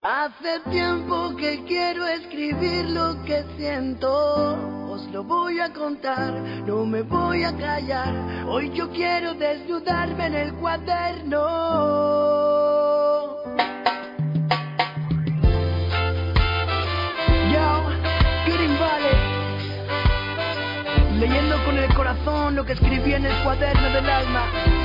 Hace tiempo que quiero escribir lo que siento, os lo voy a contar, no me voy a callar. Hoy yo quiero desnudarme en el cuaderno. Yo, Green Valley, leyendo con el corazón lo que escribí en el cuaderno del alma.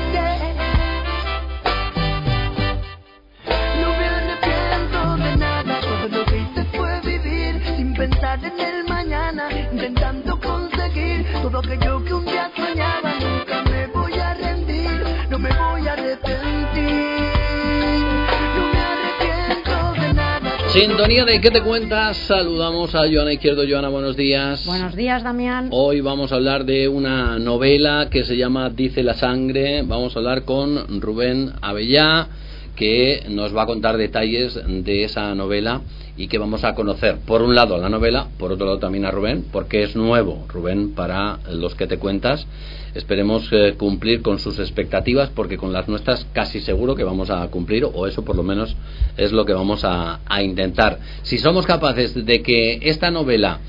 Pensar en el mañana, intentando conseguir todo aquello que un día soñaba. Nunca me voy a rendir, no me voy a arrepentir, no me arrepiento de nada. Sintonía de ¿Qué te cuentas? Saludamos a Joana Izquierdo. Joana, buenos días. Buenos días, Damián. Hoy vamos a hablar de una novela que se llama Dice la sangre. Vamos a hablar con Rubén Abellá, que nos va a contar detalles de esa novela y que vamos a conocer, por un lado, la novela, por otro lado también a Rubén, porque es nuevo, Rubén, para los que te cuentas. Esperemos cumplir con sus expectativas, porque con las nuestras casi seguro que vamos a cumplir, o eso por lo menos es lo que vamos a intentar. Si somos capaces de que esta novela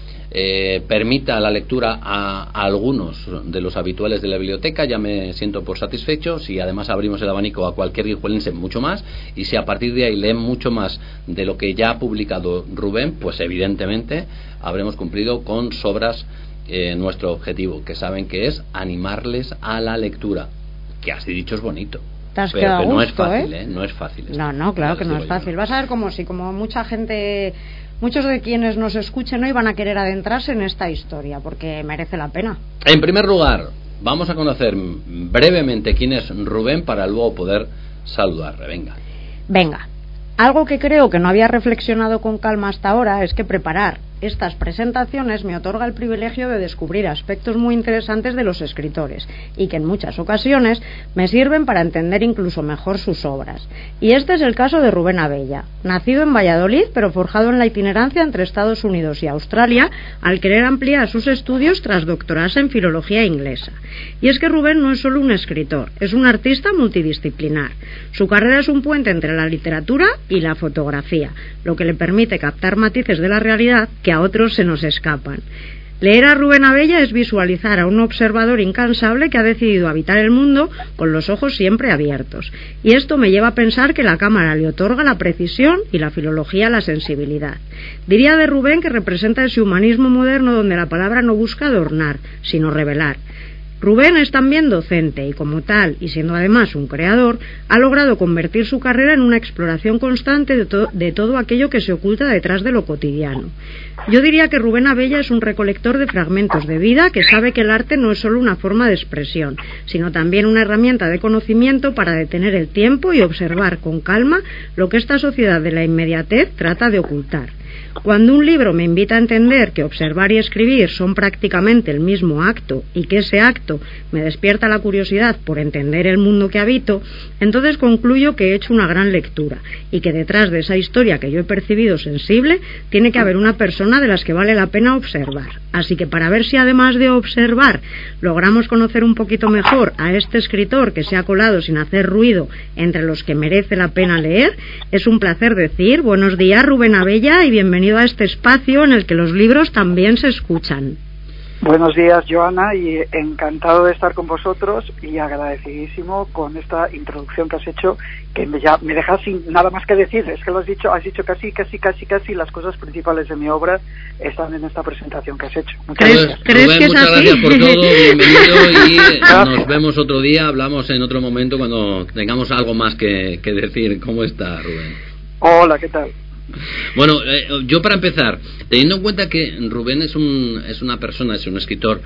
permita la lectura a algunos de los habituales de la biblioteca, ya me siento por satisfecho. Si además abrimos el abanico a cualquier guijuelense, mucho más, y si a partir de ahí leen mucho más de lo que ya ha publicado Rubén, pues evidentemente habremos cumplido con sobras nuestro objetivo, que saben que es animarles a la lectura, que así dicho es bonito. Pero que no es fácil, ¿eh? No es fácil. No, claro que no es fácil. Vas a ver como mucha gente, muchos de quienes nos escuchen hoy van a querer adentrarse en esta historia, porque merece la pena. En primer lugar, vamos a conocer brevemente quién es Rubén para luego poder saludarle. Venga. Algo que creo que no había reflexionado con calma hasta ahora es que preparar estas presentaciones me otorga el privilegio de descubrir aspectos muy interesantes de los escritores y que en muchas ocasiones me sirven para entender incluso mejor sus obras. Y este es el caso de Rubén Abellá, nacido en Valladolid pero forjado en la itinerancia entre Estados Unidos y Australia al querer ampliar sus estudios tras doctorarse en filología inglesa. Y es que Rubén no es solo un escritor, es un artista multidisciplinar. Su carrera es un puente entre la literatura y la fotografía, lo que le permite captar matices de la realidad que a otros se nos escapan. Leer a Rubén Abellá es visualizar a un observador incansable que ha decidido habitar el mundo con los ojos siempre abiertos. Y esto me lleva a pensar que la cámara le otorga la precisión y la filología la sensibilidad. Diría de Rubén que representa ese humanismo moderno donde la palabra no busca adornar, sino revelar. Rubén es también docente y como tal, y siendo además un creador, ha logrado convertir su carrera en una exploración constante de todo aquello que se oculta detrás de lo cotidiano. Yo diría que Rubén Abellá es un recolector de fragmentos de vida que sabe que el arte no es solo una forma de expresión, sino también una herramienta de conocimiento para detener el tiempo y observar con calma lo que esta sociedad de la inmediatez trata de ocultar. Cuando un libro me invita a entender que observar y escribir son prácticamente el mismo acto y que ese acto me despierta la curiosidad por entender el mundo que habito, entonces concluyo que he hecho una gran lectura y que detrás de esa historia que yo he percibido sensible tiene que haber una persona de las que vale la pena observar. Así que para ver si además de observar logramos conocer un poquito mejor a este escritor que se ha colado sin hacer ruido entre los que merece la pena leer, es un placer decir buenos días, Rubén Abellá, y bienvenido a este espacio en el que los libros también se escuchan. Buenos días, Joana, y encantado de estar con vosotros y agradecidísimo con esta introducción que has hecho, que me dejas sin nada más que decir. Es que has dicho casi las cosas principales de mi obra están en esta presentación que has hecho. Muchas gracias. ¿Crees Rubén, que es muchas así? gracias por todo, bienvenido y nos vemos otro día, hablamos en otro momento cuando tengamos algo más que decir. ¿Cómo está, Rubén? Hola, ¿qué tal? Bueno, yo para empezar, teniendo en cuenta que Rubén es una persona, es un escritor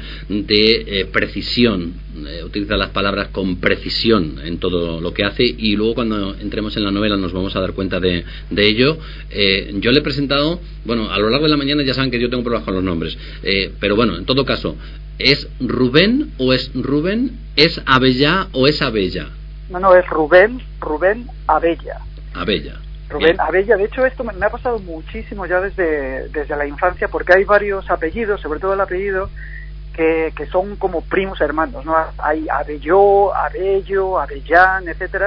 de precisión, utiliza las palabras con precisión en todo lo que hace, y luego cuando entremos en la novela nos vamos a dar cuenta de ello. Yo le he presentado, bueno, a lo largo de la mañana ya saben que yo tengo problemas con los nombres, pero bueno, en todo caso, ¿es Rubén o es Rubén? ¿Es Abellá o es Abella? No, es Rubén Abellá. Abellá. Rubén Abellá, de hecho esto me ha pasado muchísimo ya desde la infancia, porque hay varios apellidos, sobre todo el apellido, que son como primos hermanos, ¿no? Hay Abelló, Abello, Abellán, etcétera.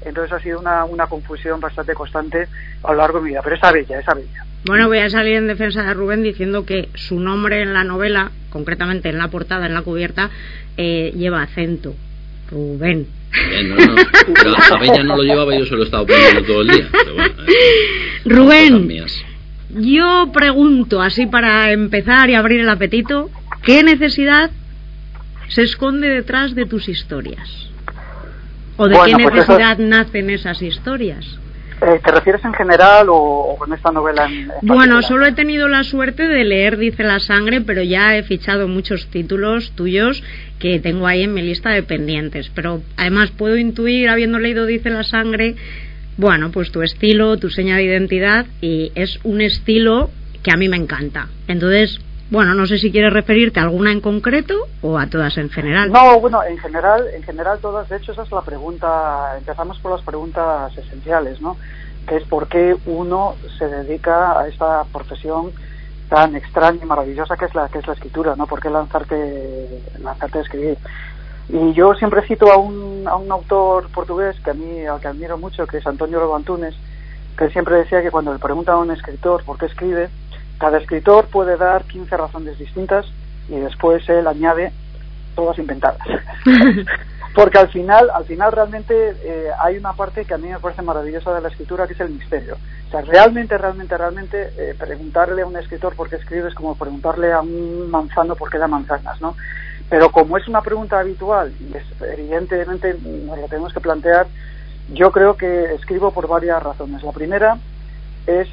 entonces ha sido una confusión bastante constante a lo largo de mi vida, pero esa bella. Bueno, voy a salir en defensa de Rubén diciendo que su nombre en la novela, concretamente en la portada, en la cubierta, lleva acento. Rubén. No, pero Abella no lo llevaba, yo se lo he estado poniendo todo el día. Pero bueno, Rubén, yo pregunto, así para empezar y abrir el apetito, ¿qué necesidad se esconde detrás de tus historias? ¿O de qué necesidad nacen esas historias? ¿Te refieres en general o con esta novela en Bueno, solo he tenido la suerte de leer Dice la sangre, pero ya he fichado muchos títulos tuyos que tengo ahí en mi lista de pendientes. Pero además puedo intuir, habiendo leído Dice la sangre, bueno, pues tu estilo, tu seña de identidad, y es un estilo que a mí me encanta. Entonces, bueno, no sé si quieres referirte a alguna en concreto o a todas en general. No, bueno, en general todas. De hecho, esa es la pregunta. Empezamos por las preguntas esenciales, ¿no? Que es por qué uno se dedica a esta profesión tan extraña y maravillosa que es la escritura, ¿no? ¿Por qué lanzarte a escribir? Y yo siempre cito a un autor portugués al que admiro mucho, que es António Lobo Antunes, que él siempre decía que cuando le preguntan a un escritor por qué escribe, cada escritor puede dar 15 razones distintas y después él añade todas inventadas. Porque al final realmente hay una parte que a mí me parece maravillosa de la escritura, que es el misterio. O sea, realmente preguntarle a un escritor por qué escribe es como preguntarle a un manzano por qué da manzanas, ¿no? Pero como es una pregunta habitual y evidentemente nos lo tenemos que plantear, yo creo que escribo por varias razones. La primera es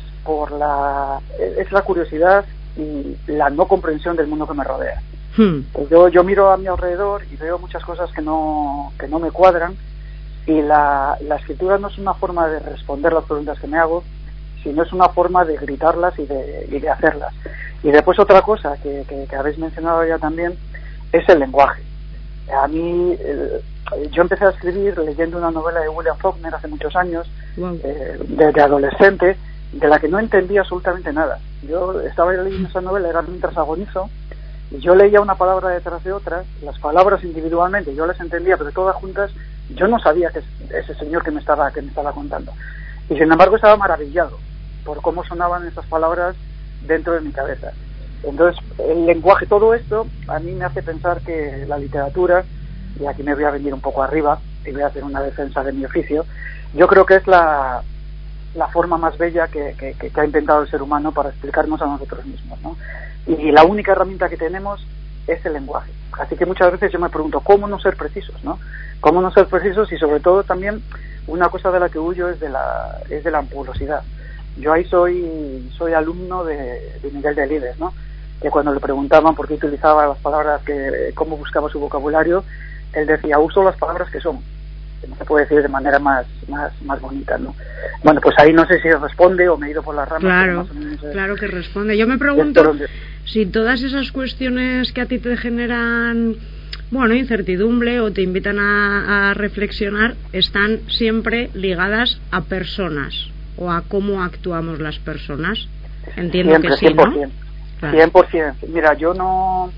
la curiosidad y la no comprensión del mundo que me rodea. Yo miro a mi alrededor y veo muchas cosas que no me cuadran, y la escritura no es una forma de responder las preguntas que me hago, sino es una forma de gritarlas y de hacerlas. Y después otra cosa que habéis mencionado ya también es el lenguaje. A mí yo empecé a escribir leyendo una novela de William Faulkner hace muchos años, de adolescente, de la que no entendía absolutamente nada. Yo estaba leyendo esa novela, era mientras agonizo, y yo leía una palabra detrás de otra, las palabras individualmente yo las entendía, pero todas juntas yo no sabía que ese señor que me estaba contando. Y sin embargo estaba maravillado por cómo sonaban esas palabras dentro de mi cabeza. Entonces el lenguaje, todo esto a mí me hace pensar que la literatura, y aquí me voy a venir un poco arriba y voy a hacer una defensa de mi oficio, yo creo que es la forma más bella que ha inventado el ser humano para explicarnos a nosotros mismos, ¿no? Y la única herramienta que tenemos es el lenguaje. Así que muchas veces yo me pregunto, ¿cómo no ser precisos, no? ¿Cómo no ser precisos? Y sobre todo también una cosa de la que huyo es de la ampulosidad. Yo ahí soy alumno de Miguel Delibes, ¿no? Que cuando le preguntaban por qué utilizaba las palabras, cómo buscaba su vocabulario, él decía, uso las palabras que son. No se puede decir de manera más bonita, ¿no? Bueno, pues ahí no sé si responde o me he ido por las ramas. Claro que responde. Yo me pregunto si todas esas cuestiones que a ti te generan, bueno, incertidumbre o te invitan a reflexionar, están siempre ligadas a personas o a cómo actuamos las personas. Entiendo siempre, que sí, 100%, ¿no? Claro. 100%. Mira, yo no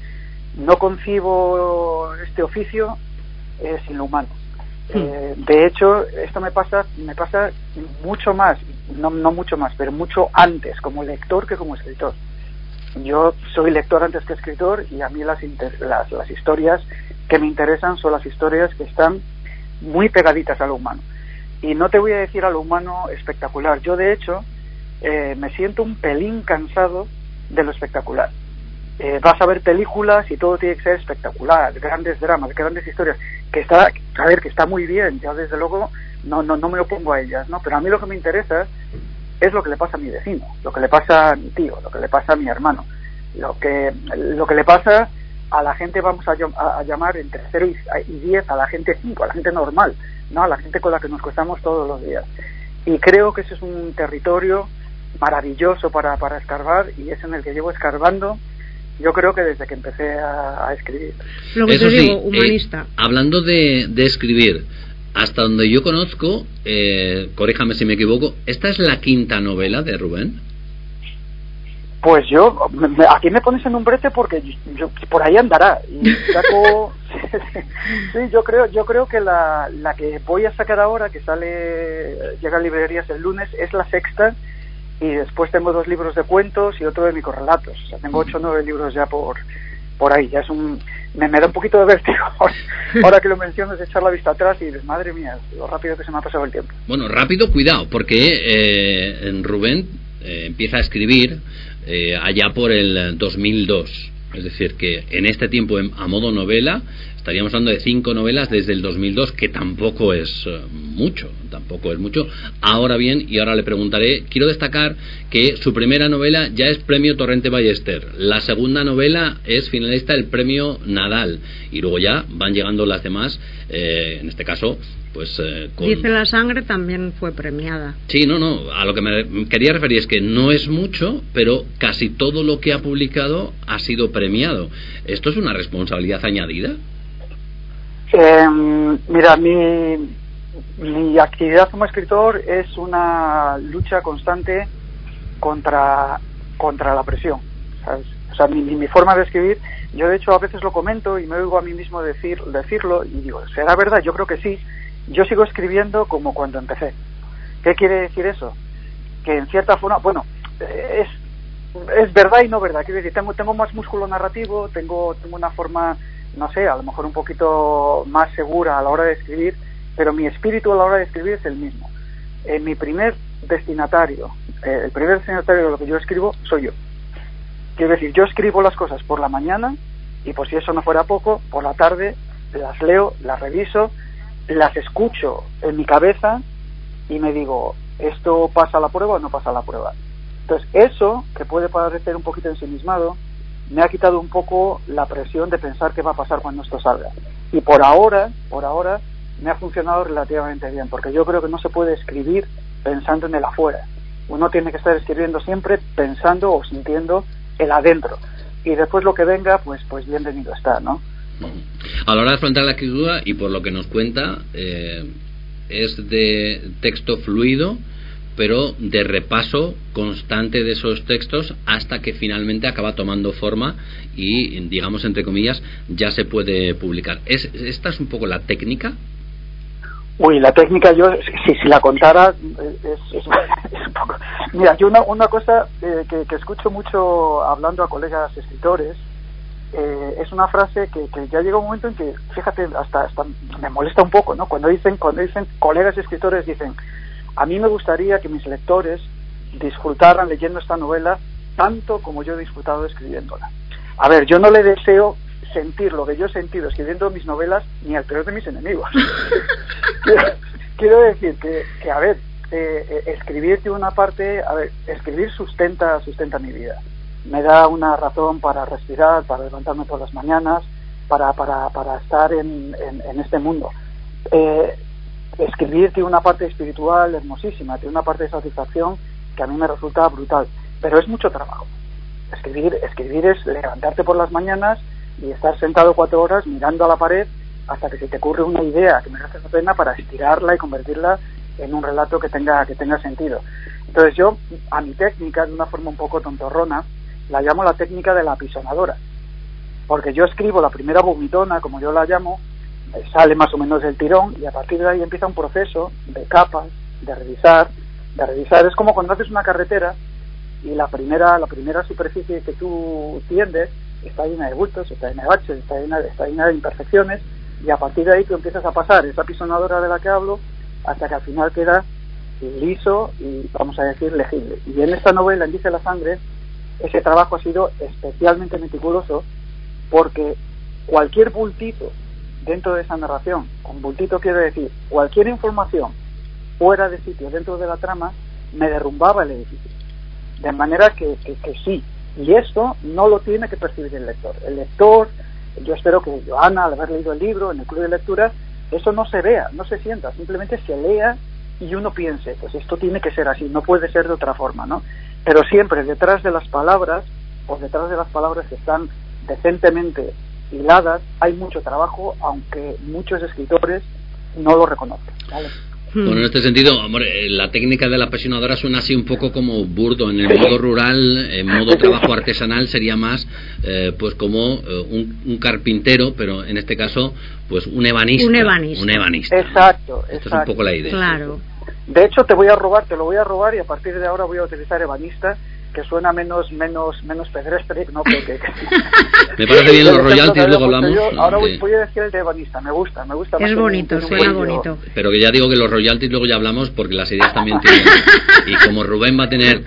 concibo este oficio sin lo humano. De hecho, esto me pasa mucho más, no mucho más, pero mucho antes como lector que como escritor. Yo soy lector antes que escritor, y a mí las historias que me interesan son las historias que están muy pegaditas a lo humano. Y no te voy a decir a lo humano espectacular. Yo, de hecho, me siento un pelín cansado de lo espectacular. Vas a ver películas y todo tiene que ser espectacular, grandes dramas, grandes historias, que está muy bien. Yo desde luego no me opongo a ellas, ¿no? Pero a mí lo que me interesa es lo que le pasa a mi vecino, lo que le pasa a mi tío, lo que le pasa a mi hermano, lo que le pasa a la gente, vamos a llamar entre 0 y 10, a la gente 5, a la gente normal, ¿no? A la gente con la que nos cruzamos todos los días. Y creo que ese es un territorio maravilloso para escarbar, y es en el que llevo escarbando, yo creo que desde que empecé a escribir. Lo que eso te digo, sí, humanista. Hablando de escribir, hasta donde yo conozco, corríjame si me equivoco, ¿esta es la 5ª novela de Rubén? Pues aquí me pones en un brete, porque yo por ahí andará, y saco Sí, yo creo que la que voy a sacar ahora, que llega a librerías el lunes, es la sexta, y después tengo 2 libros de cuentos y otro de microrelatos. O sea, tengo 8 o 9 libros ya por ahí. Ya es me da un poquito de vértigo. Ahora que lo mencionas, echar la vista atrás y dices, madre mía, lo rápido que se me ha pasado el tiempo. Bueno, rápido, cuidado, porque Rubén empieza a escribir allá por el 2002. Es decir, que en este tiempo, a modo novela, estaríamos hablando de 5 novelas desde el 2002, que tampoco es mucho. Ahora bien, y ahora le preguntaré, quiero destacar que su primera novela ya es premio Torrente Ballester, la segunda novela es finalista del premio Nadal, y luego ya van llegando las demás, en este caso, pues Dice la sangre también fue premiada. Sí, a lo que me quería referir es que no es mucho, pero casi todo lo que ha publicado ha sido premiado. ¿Esto es una responsabilidad añadida? Mira, mi actividad como escritor es una lucha constante contra la presión, ¿sabes? O sea, mi forma de escribir, yo de hecho a veces lo comento y me oigo a mí mismo decirlo y digo, ¿será verdad? Yo creo que sí. Yo sigo escribiendo como cuando empecé. ¿Qué quiere decir eso? Que en cierta forma, bueno, es verdad y no verdad. Quiero decir, tengo más músculo narrativo, tengo una forma, no sé, a lo mejor un poquito más segura a la hora de escribir, pero mi espíritu a la hora de escribir es el mismo. Mi primer destinatario, el primer destinatario de lo que yo escribo soy yo. Quiero decir, yo escribo las cosas por la mañana y por si eso no fuera poco, por la tarde las leo, las reviso, las escucho en mi cabeza y me digo, ¿esto pasa a la prueba o no pasa a la prueba? Entonces, eso, que puede parecer un poquito ensimismado, me ha quitado un poco la presión de pensar qué va a pasar cuando esto salga. Y por ahora, me ha funcionado relativamente bien, porque yo creo que no se puede escribir pensando en el afuera. Uno tiene que estar escribiendo siempre pensando o sintiendo el adentro. Y después lo que venga, pues bienvenido está, ¿no? A la hora de afrontar la escritura, y por lo que nos cuenta, es de texto fluido, pero de repaso constante de esos textos hasta que finalmente acaba tomando forma y, digamos, entre comillas, ya se puede publicar. ¿Esta es un poco la técnica? Uy, la técnica, yo si la contara es un poco... Mira, yo una cosa que escucho mucho hablando a colegas escritores, es una frase que ya llega un momento en que, fíjate, hasta me molesta un poco, ¿no? Cuando dicen colegas escritores, dicen, a mí me gustaría que mis lectores disfrutaran leyendo esta novela tanto como yo he disfrutado escribiéndola. A ver, yo no le deseo sentir lo que yo he sentido escribiendo mis novelas ni al peor de mis enemigos. Quiero decir que a ver, escribir de una parte, escribir sustenta mi vida. Me da una razón para respirar, para levantarme por las mañanas, para estar en este mundo. Escribir tiene una parte espiritual hermosísima, tiene una parte de satisfacción que a mí me resulta brutal, pero es mucho trabajo. Escribir es levantarte por las mañanas y estar sentado 4 horas mirando a la pared hasta que se te ocurre una idea que merece la pena para estirarla y convertirla en un relato que tenga sentido. Entonces yo, a mi técnica, de una forma un poco tontorrona, la llamo la técnica de la apisonadora, porque yo escribo la primera vomitona, como yo la llamo, sale más o menos del tirón y a partir de ahí empieza un proceso de capas, de revisar. Es como cuando haces una carretera y la primera superficie que tú tiendes está llena de bultos, está llena de baches, está llena de imperfecciones, y a partir de ahí tú empiezas a pasar esa apisonadora de la que hablo hasta que al final queda liso y, vamos a decir, legible. Y en esta novela, en Dice la sangre, ese trabajo ha sido especialmente meticuloso, porque cualquier bultito dentro de esa narración, con bultito quiero decir cualquier información fuera de sitio dentro de la trama, me derrumbaba el edificio. De manera que sí, y esto no lo tiene que percibir el lector. El lector, yo espero que Joana, al haber leído el libro en el club de lectura, eso no se vea, no se sienta, simplemente se lea y uno piense, pues esto tiene que ser así, no puede ser de otra forma, ¿no? Pero siempre detrás de las palabras, o detrás de las palabras que están decentemente hiladas, hay mucho trabajo, aunque muchos escritores no lo reconocen, ¿vale? Bueno, en este sentido, hombre, la técnica de la apasionadora suena así un poco como burdo. En el modo rural, en modo trabajo artesanal, sería más pues como un carpintero, pero en este caso pues un ebanista. Un ebanista. Exacto. Esto es un poco la idea. Claro. De hecho, te lo voy a robar y a partir de ahora voy a utilizar ebanista, que suena menos pedestre, ¿no? Me parece bien los royalties, luego hablamos. Ahora voy a decir el de ebanista, me gusta. Es bonito, suena bonito. Pero que ya digo que los royalties luego ya hablamos porque las ideas también tienen. Y como Rubén va a tener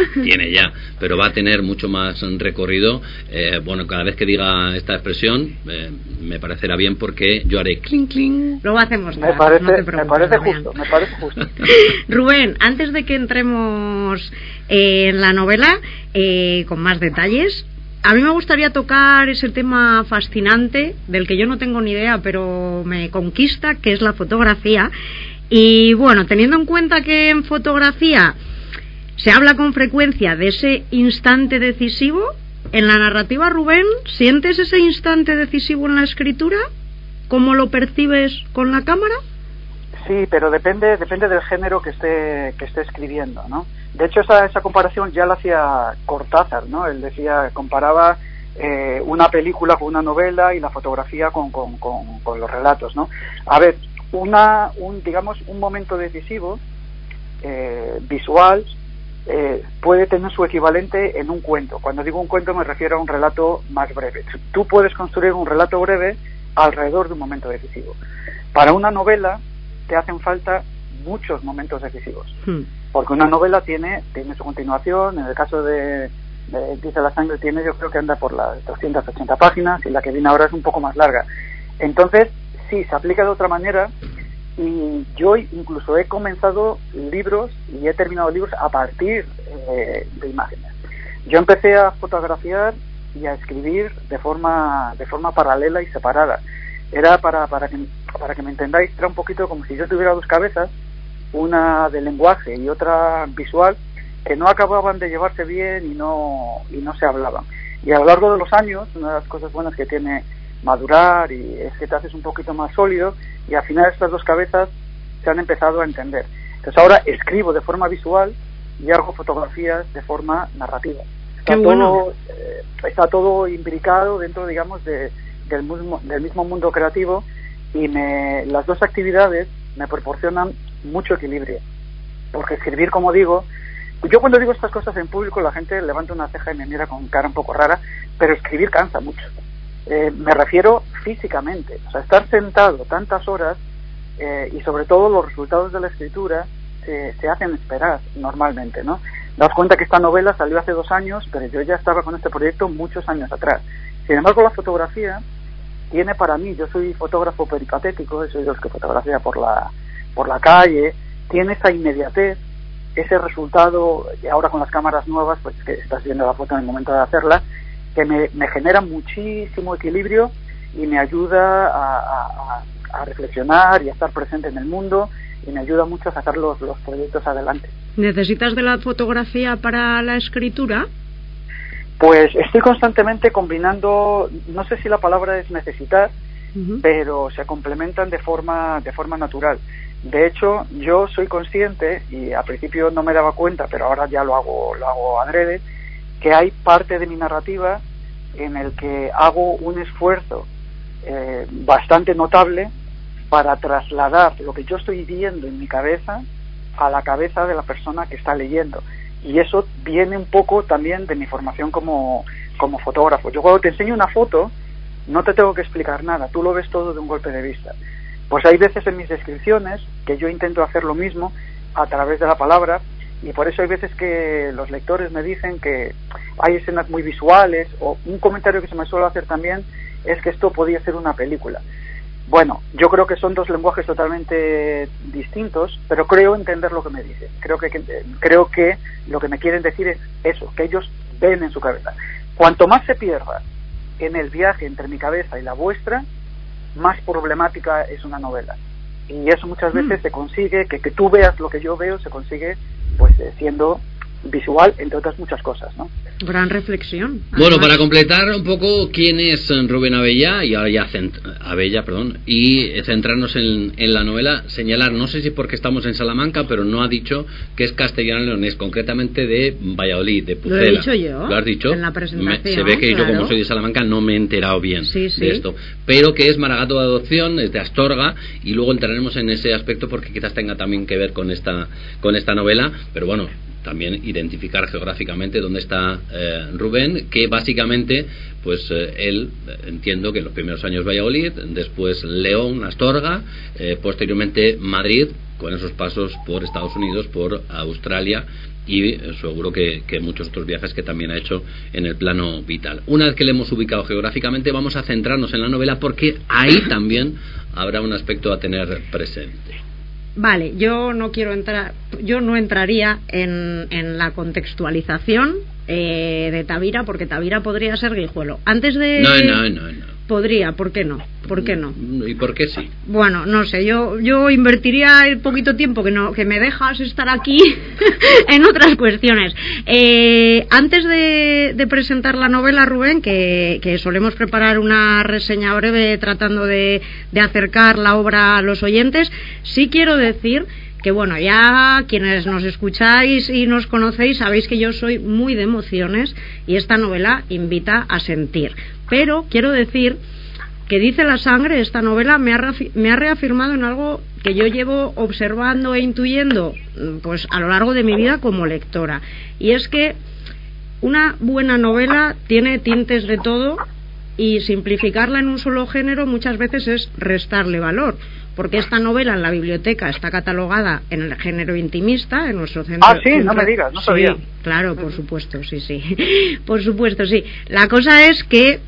mucho más recorrido, bueno, cada vez que diga esta expresión, me parecerá bien porque yo haré clink clink. Luego hacemos me parece justo. Rubén, antes de que entremos en la novela con más detalles, a mí me gustaría tocar ese tema fascinante del que yo no tengo ni idea, pero me conquista, que es la fotografía. Y bueno, teniendo en cuenta que en fotografía se habla con frecuencia de ese instante decisivo, en la narrativa, Rubén, ¿sientes ese instante decisivo en la escritura? ¿Cómo lo percibes con la cámara? Sí, pero depende del género que esté escribiendo, ¿no? De hecho, esa comparación ya la hacía Cortázar, ¿no? Él comparaba una película con una novela y la fotografía con los relatos, ¿no? A ver, un momento decisivo visual puede tener su equivalente en un cuento. Cuando digo un cuento me refiero a un relato más breve. Tú puedes construir un relato breve alrededor de un momento decisivo. Para una novela te hacen falta muchos momentos decisivos, porque una novela tiene su continuación. En el caso de Dice la sangre yo creo que anda por las 280 páginas y la que viene ahora es un poco más larga. Entonces sí, se aplica de otra manera, y yo incluso he comenzado libros y he terminado libros a partir de imágenes. Yo empecé a fotografiar y a escribir de forma paralela y separada. Era para que me entendáis, era un poquito como si yo tuviera dos cabezas, una de lenguaje y otra visual, que no acababan de llevarse bien y no se hablaban. Y a lo largo de los años, una de las cosas buenas que tiene madurar y es que te haces un poquito más sólido, y al final estas dos cabezas se han empezado a entender. Entonces ahora escribo de forma visual y hago fotografías de forma narrativa. Está todo imbricado dentro, digamos, del mismo mundo creativo, y las dos actividades me proporcionan mucho equilibrio, porque escribir, como digo, yo cuando digo estas cosas en público la gente levanta una ceja y me mira con cara un poco rara, pero escribir cansa mucho. Me refiero físicamente, o sea, estar sentado tantas horas, y sobre todo los resultados de la escritura se hacen esperar normalmente, ¿no? Daos cuenta que esta novela salió hace 2 años, pero yo ya estaba con este proyecto muchos años atrás. Sin embargo, la fotografía tiene para mí, yo soy fotógrafo peripatético, soy de los que fotografía por la calle, tiene esa inmediatez, ese resultado, y ahora con las cámaras nuevas, pues que estás viendo la foto en el momento de hacerla, que me genera muchísimo equilibrio y me ayuda a reflexionar y a estar presente en el mundo, y me ayuda mucho a sacar los proyectos adelante. ¿Necesitas de la fotografía para la escritura? Pues estoy constantemente combinando, no sé si la palabra es necesitar, pero se complementan de forma natural. De hecho, yo soy consciente, y al principio no me daba cuenta, pero ahora ya lo hago adrede, que hay parte de mi narrativa en el que hago un esfuerzo bastante notable para trasladar lo que yo estoy viendo en mi cabeza a la cabeza de la persona que está leyendo. Y eso viene un poco también de mi formación como fotógrafo. Yo cuando te enseño una foto, no te tengo que explicar nada, tú lo ves todo de un golpe de vista. Pues hay veces en mis descripciones que yo intento hacer lo mismo a través de la palabra, y por eso hay veces que los lectores me dicen que hay escenas muy visuales, o un comentario que se me suele hacer también es que esto podía ser una película. Bueno, yo creo que son dos lenguajes totalmente distintos, pero creo entender lo que me dicen. Creo que lo que me quieren decir es eso, que ellos ven en su cabeza. Cuanto más se pierda en el viaje entre mi cabeza y la vuestra, más problemática es una novela. Y eso muchas veces se consigue, que tú veas lo que yo veo, se consigue pues siendo visual, entre otras muchas cosas, ¿no? Gran reflexión. Bueno, para completar un poco quién es Rubén Abellá y ahora ya y centrarnos en la novela, señalar, no sé si porque estamos en Salamanca, pero no ha dicho que es castellano-leonés, concretamente de Valladolid, de Pucela. Lo he dicho yo. ¿Lo has dicho? En la presentación. Se ve que claro. yo, como soy de Salamanca, no me he enterado bien sí. de esto, pero que es maragato de adopción, es de Astorga, y luego entraremos en ese aspecto porque quizás tenga también que ver con esta novela, pero bueno, también identificar geográficamente dónde está Rubén, que básicamente pues él, entiendo que en los primeros años Valladolid, después León, Astorga, posteriormente Madrid, con esos pasos por Estados Unidos, por Australia y seguro que muchos otros viajes que también ha hecho en el plano vital. Una vez que le hemos ubicado geográficamente, vamos a centrarnos en la novela porque ahí también habrá un aspecto a tener presente. Vale, yo no entraría en la contextualización de Tavira, porque Tavira podría ser Guijuelo. Antes de... No. Podría, ¿por qué no? ¿Por qué no? ¿Y por qué sí? Bueno, no sé, yo invertiría el poquito tiempo que me dejas estar aquí en otras cuestiones. Antes de presentar la novela, Rubén, que solemos preparar una reseña breve tratando de acercar la obra a los oyentes, sí quiero decir que bueno, ya quienes nos escucháis y nos conocéis sabéis que yo soy muy de emociones y esta novela invita a sentir. Pero quiero decir que Dice la sangre, esta novela me ha reafirmado en algo que yo llevo observando e intuyendo pues a lo largo de mi vida como lectora. Y es que una buena novela tiene tintes de todo y simplificarla en un solo género muchas veces es restarle valor. Porque esta novela en la biblioteca está catalogada en el género intimista, en nuestro centro. Ah, sí, no me digas, no sabía. Sí, claro, por supuesto, sí. Por supuesto, sí. La cosa es que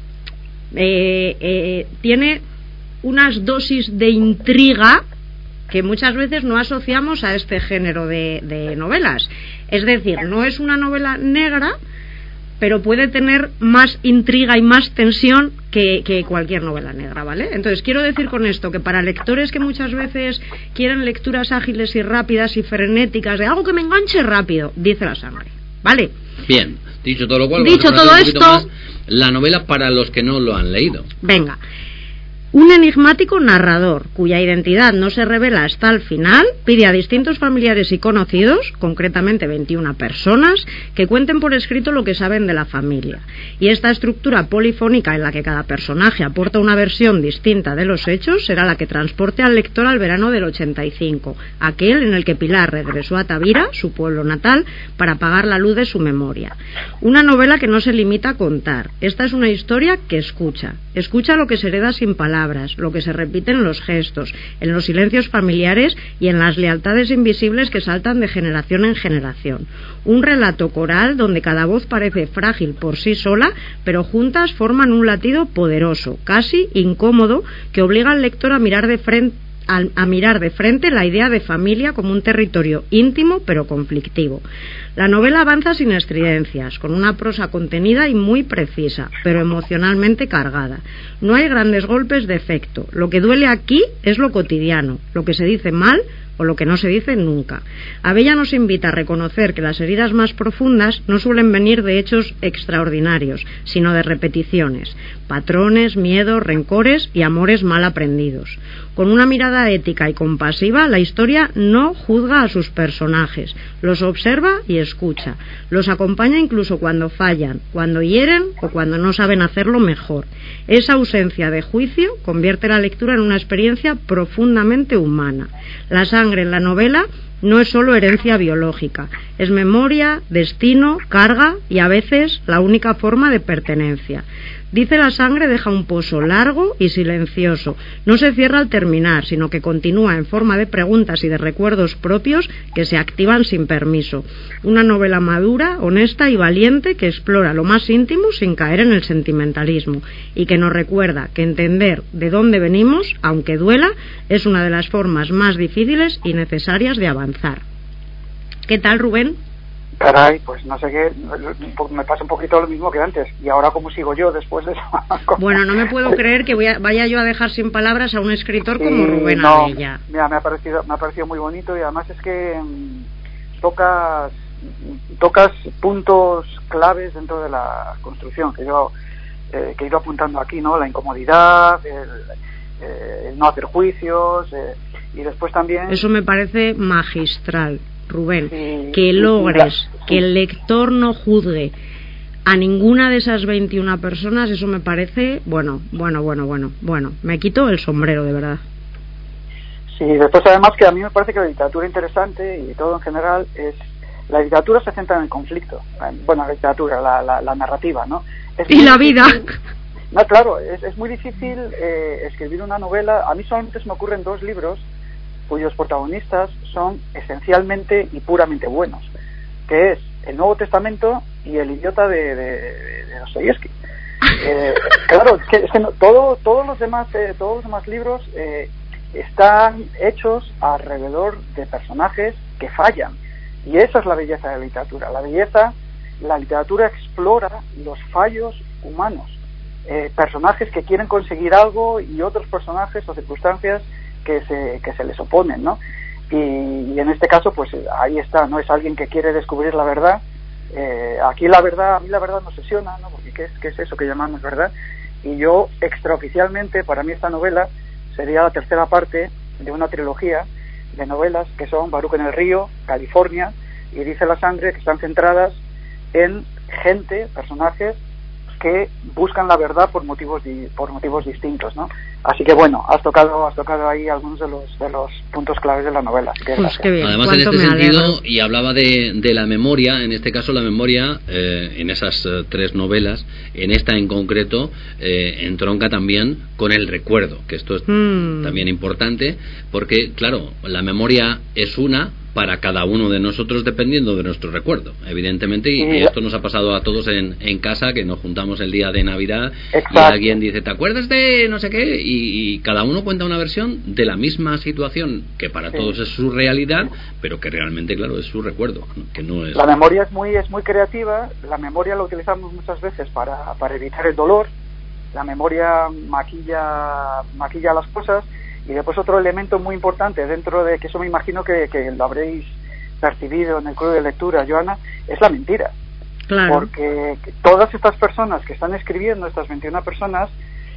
tiene unas dosis de intriga que muchas veces no asociamos a este género de novelas. Es decir, no es una novela negra, pero puede tener más intriga y más tensión que cualquier novela negra, ¿vale? Entonces quiero decir con esto que para lectores que muchas veces quieren lecturas ágiles y rápidas y frenéticas de algo que me enganche rápido, Dice la sangre, ¿vale? Bien, dicho todo lo cual, dicho todo esto, la novela para los que no lo han leído. Venga. Un enigmático narrador, cuya identidad no se revela hasta el final, pide a distintos familiares y conocidos, concretamente 21 personas, que cuenten por escrito lo que saben de la familia. Y esta estructura polifónica en la que cada personaje aporta una versión distinta de los hechos será la que transporte al lector al verano del 85, aquel en el que Pilar regresó a Tavira, su pueblo natal, para apagar la luz de su memoria. Una novela que no se limita a contar. Esta es una historia que escucha lo que se hereda sin palabras, lo que se repite en los gestos, en los silencios familiares y en las lealtades invisibles que saltan de generación en generación. Un relato coral donde cada voz parece frágil por sí sola, pero juntas forman un latido poderoso, casi incómodo, que obliga al lector a mirar de frente la idea de familia como un territorio íntimo pero conflictivo. La novela avanza sin estridencias, con una prosa contenida y muy precisa, pero emocionalmente cargada. No hay grandes golpes de efecto. Lo que duele aquí es lo cotidiano, lo que se dice mal o lo que no se dice nunca. Abellá nos invita a reconocer que las heridas más profundas no suelen venir de hechos extraordinarios, sino de repeticiones, patrones, miedos, rencores y amores mal aprendidos. Con una mirada ética y compasiva, la historia no juzga a sus personajes, los observa y escucha, los acompaña incluso cuando fallan, cuando hieren o cuando no saben hacerlo mejor. Esa ausencia de juicio convierte la lectura en una experiencia profundamente humana. La sangre en la novela no es solo herencia biológica, es memoria, destino, carga y a veces la única forma de pertenencia. Dice la sangre deja un pozo largo y silencioso. No se cierra al terminar, sino que continúa en forma de preguntas y de recuerdos propios que se activan sin permiso. Una novela madura, honesta y valiente que explora lo más íntimo sin caer en el sentimentalismo y que nos recuerda que entender de dónde venimos, aunque duela, es una de las formas más difíciles y necesarias de avanzar. ¿Qué tal, Rubén? Caray, pues no sé qué, me pasa un poquito lo mismo que antes. ¿Y ahora cómo sigo yo después de eso? Bueno, no me puedo creer que vaya yo a dejar sin palabras a un escritor como Rubén Abellá. Mira, me ha parecido muy bonito y además es que tocas tocas puntos claves dentro de la construcción que yo he ido apuntando aquí, ¿no? La incomodidad, el no hacer juicios, y después también... Eso me parece magistral, Rubén, que logres que el lector no juzgue a ninguna de esas 21 personas, eso me parece, bueno, me quito el sombrero, de verdad. Sí, después además que a mí me parece que la literatura interesante, y todo en general, la literatura se centra en el conflicto, bueno, la literatura, la narrativa, ¿no? Y la vida. No, claro, es muy difícil escribir una novela. A mí solamente se me ocurren 2 libros cuyos protagonistas son esencialmente y puramente buenos, que es el Nuevo Testamento y El idiota de Dostoyevsky. Claro, es que no, todos los demás libros están hechos alrededor de personajes que fallan, y esa es la belleza de la literatura. La literatura explora los fallos humanos, personajes que quieren conseguir algo y otros personajes o circunstancias que se les oponen, ¿no? Y en este caso, pues ahí está, ¿no? Es alguien que quiere descubrir la verdad. Aquí a mí la verdad me obsesiona, ¿no? Porque ¿qué es eso que llamamos verdad? Y yo, extraoficialmente, para mí esta novela sería la tercera parte de una trilogía de novelas que son Baruch en el río, California y Dice la sangre, que están centradas en personajes que buscan la verdad por motivos distintos, ¿no? Así que bueno, has tocado ahí algunos de los puntos claves de la novela. Pues qué bien. Además, en este sentido, y hablaba de la memoria, en este caso la memoria, en esas 3 novelas, en esta en concreto, entronca también con el recuerdo, que esto es también importante, porque claro, la memoria es una para cada uno de nosotros dependiendo de nuestro recuerdo, evidentemente, y esto nos ha pasado a todos en casa, que nos juntamos el día de Navidad. Exacto. Y alguien dice, ¿te acuerdas de no sé qué? Y cada uno cuenta una versión de la misma situación, que para todos es su realidad, pero que realmente, claro, es su recuerdo, que no es... La memoria es muy creativa. La memoria la utilizamos muchas veces para evitar el dolor. La memoria maquilla las cosas. Y después otro elemento muy importante dentro de, que eso me imagino que lo habréis percibido en el club de lectura, Joana, es la mentira. Claro. Porque todas estas personas que están escribiendo, estas 21 personas,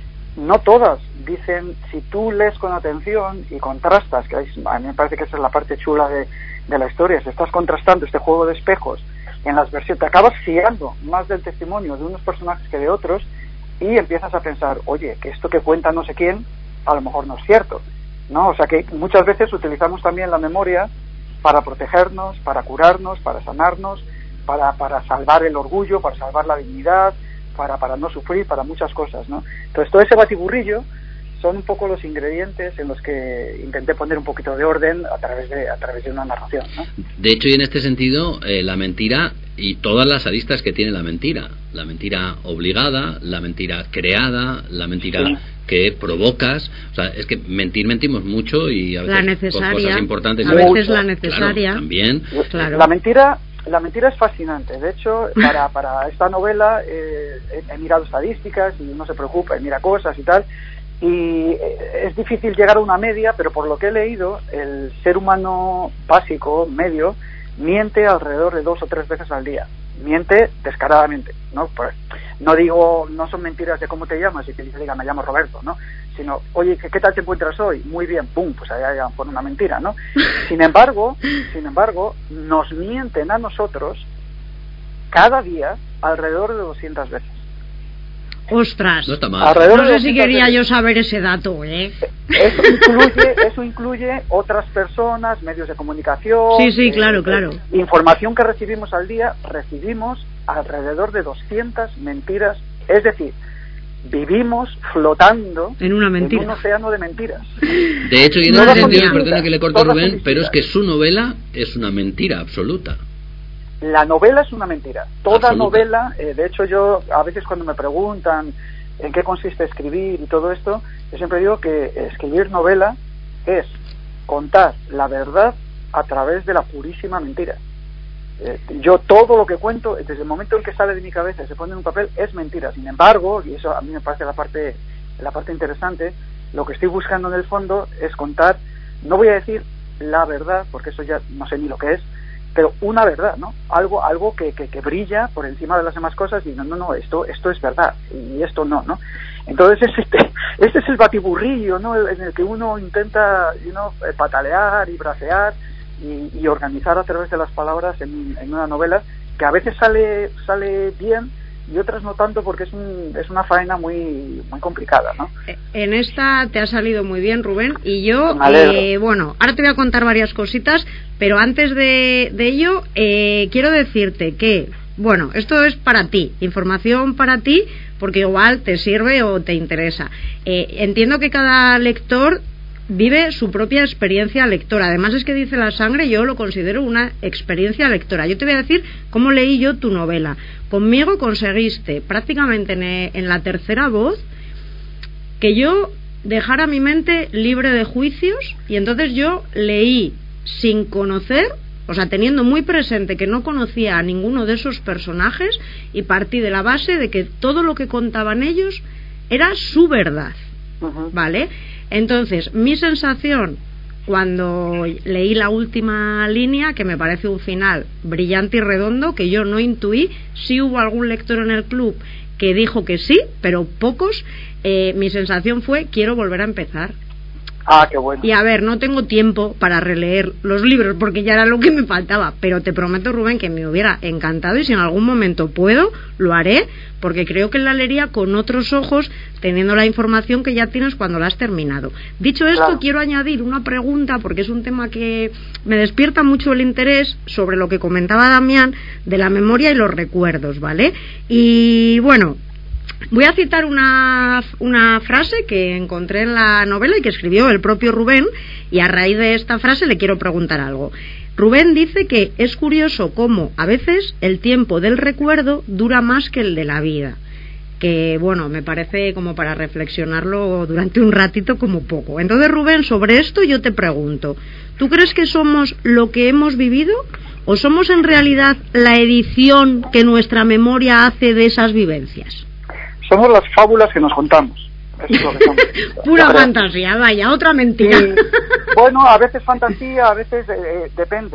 no todas dicen, si tú lees con atención y contrastas, que a mí me parece que esa es la parte chula de la historia, si estás contrastando este juego de espejos en las versiones, te acabas fiando más del testimonio de unos personajes que de otros, y empiezas a pensar, oye, que esto que cuenta no sé quién a lo mejor no es cierto, ¿no? O sea que muchas veces utilizamos también la memoria para protegernos, para curarnos, para sanarnos, para salvar el orgullo, para salvar la dignidad, para no sufrir, para muchas cosas, ¿no? Entonces todo ese batiburrillo son un poco los ingredientes en los que intenté poner un poquito de orden a través de una narración, ¿no? De hecho, y en este sentido, la mentira y todas las aristas que tiene la mentira obligada, la mentira creada, la mentira que provocas, o sea, es que mentimos mucho, y a veces la necesaria, por cosas importantes, a veces la necesaria, claro, también. Claro. La mentira es fascinante. De hecho, para esta novela he mirado estadísticas, y no se preocupa, mira cosas y tal, y es difícil llegar a una media, pero por lo que he leído, el ser humano básico, medio, miente alrededor de 2 o 3 veces al día. Miente descaradamente, ¿no? Pues, no son mentiras de cómo te llamas y que diga me llamo Roberto, ¿no? Sino, oye, ¿qué tal te encuentras hoy? Muy bien, pum, pues ahí pone una mentira, ¿no? Sin embargo, nos mienten a nosotros cada día alrededor de 200 veces. Ostras, no está mal. No sé si quería yo saber ese dato, ¿eh? Eso incluye otras personas, medios de comunicación. Sí, claro. Información que recibimos al día, recibimos alrededor de 200 mentiras. Es decir, vivimos flotando en una mentira, en un océano de mentiras. De hecho, y en ese sentido, perdona que le corte, Rubén, pero es que su novela es una mentira absoluta. La novela es una mentira. Toda absoluta. Novela, de hecho yo a veces cuando me preguntan en qué consiste escribir y todo esto, yo siempre digo que escribir novela es contar la verdad a través de la purísima mentira. Yo todo lo que cuento, desde el momento en que sale de mi cabeza y se pone en un papel, es mentira. Sin embargo, y eso a mí me parece la parte interesante, lo que estoy buscando en el fondo es contar, no voy a decir la verdad, porque eso ya no sé ni lo que es, pero una verdad, ¿no? Algo que brilla por encima de las demás cosas y no, esto es verdad y esto no. Entonces este es el batiburrillo, ¿no? En el que uno intenta patalear y bracear y organizar a través de las palabras en una novela que a veces sale bien y otras no tanto, porque es una faena muy muy complicada, ¿no? En esta te ha salido muy bien, Rubén, y yo bueno, ahora te voy a contar varias cositas, pero antes de ello quiero decirte que, bueno, esto es para ti, información para ti, porque igual te sirve o te interesa. Entiendo que cada lector vive su propia experiencia lectora. Además es que Dice la Sangre, yo lo considero una experiencia lectora. Yo te voy a decir cómo leí yo tu novela. Conmigo conseguiste prácticamente en la tercera voz que yo dejara mi mente libre de juicios, y entonces yo leí sin conocer, o sea, teniendo muy presente que no conocía a ninguno de esos personajes, y partí de la base de que todo lo que contaban ellos era su verdad. ¿Vale? Entonces, mi sensación cuando leí la última línea, que me parece un final brillante y redondo, que yo no intuí, sí hubo algún lector en el club que dijo que sí, pero pocos, mi sensación fue: quiero volver a empezar. Ah, qué bueno. Y a ver, no tengo tiempo para releer los libros porque ya era lo que me faltaba, pero te prometo, Rubén, que me hubiera encantado, y si en algún momento puedo, lo haré, porque creo que la leería con otros ojos, teniendo la información que ya tienes cuando la has terminado. Dicho esto, claro, quiero añadir una pregunta, porque es un tema que me despierta mucho el interés, sobre lo que comentaba Damián de la memoria y los recuerdos, ¿vale? Y bueno, voy a citar una frase que encontré en la novela y que escribió el propio Rubén, y a raíz de esta frase le quiero preguntar algo. Rubén dice que es curioso cómo a veces el tiempo del recuerdo dura más que el de la vida, que bueno, me parece como para reflexionarlo durante un ratito como poco. Entonces, Rubén, sobre esto yo te pregunto, ¿tú crees que somos lo que hemos vivido o somos en realidad la edición que nuestra memoria hace de esas vivencias? Somos las fábulas que nos contamos. Eso es lo que somos. Pura fantasía, vaya, otra mentira. Bueno, a veces fantasía, a veces depende.